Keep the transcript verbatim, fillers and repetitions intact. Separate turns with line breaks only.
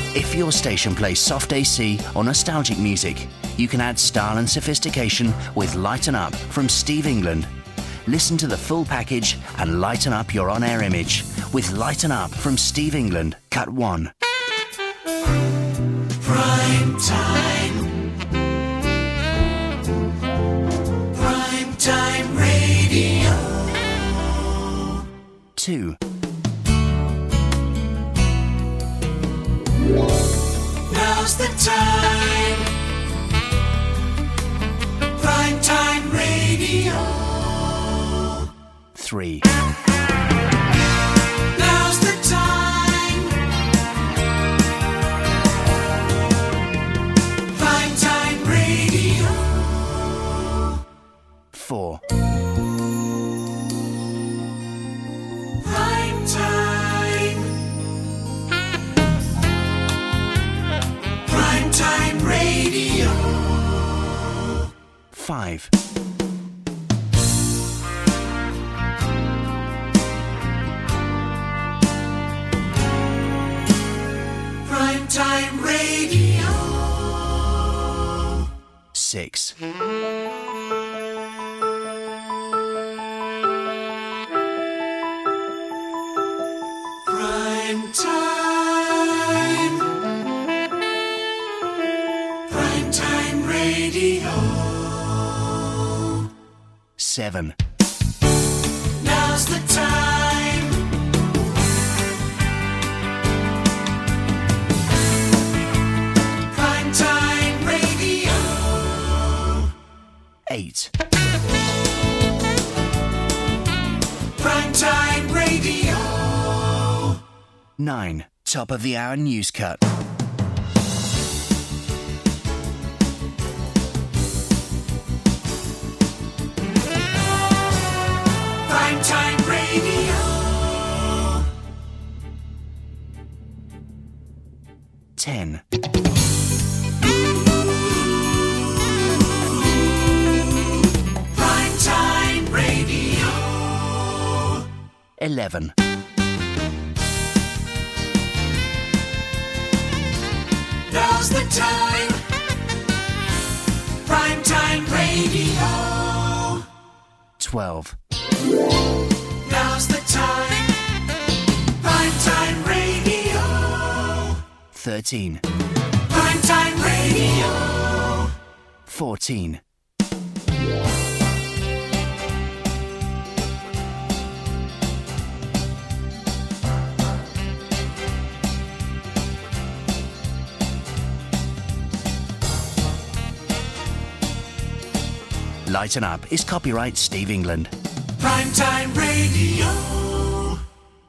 If your station plays soft A C or nostalgic music, you can add style and sophistication with Lighten Up from Steve England. Listen to the full package and lighten up your on-air image with Lighten Up from Steve England, cut one.
Prime time. Prime time radio.
Two.
Now's the time. Prime time radio.
Three.
Now's the time. Prime time radio.
Four.
Prime time. Prime time radio.
Five.
Prime time radio.
Six.
Prime time. Prime time radio.
Seven.
Now's the time. Prime time radio.
Eight.
Prime time radio.
Nine. Top of the hour news cut.
Prime time radio.
Ten.
Prime time radio.
Eleven.
Now's the time. Prime time radio.
Twelve.
Now's the time. Prime time radio.
Thirteen.
Prime time radio.
Fourteen.
Lighten Up is copyright Steve England.
Prime time radio.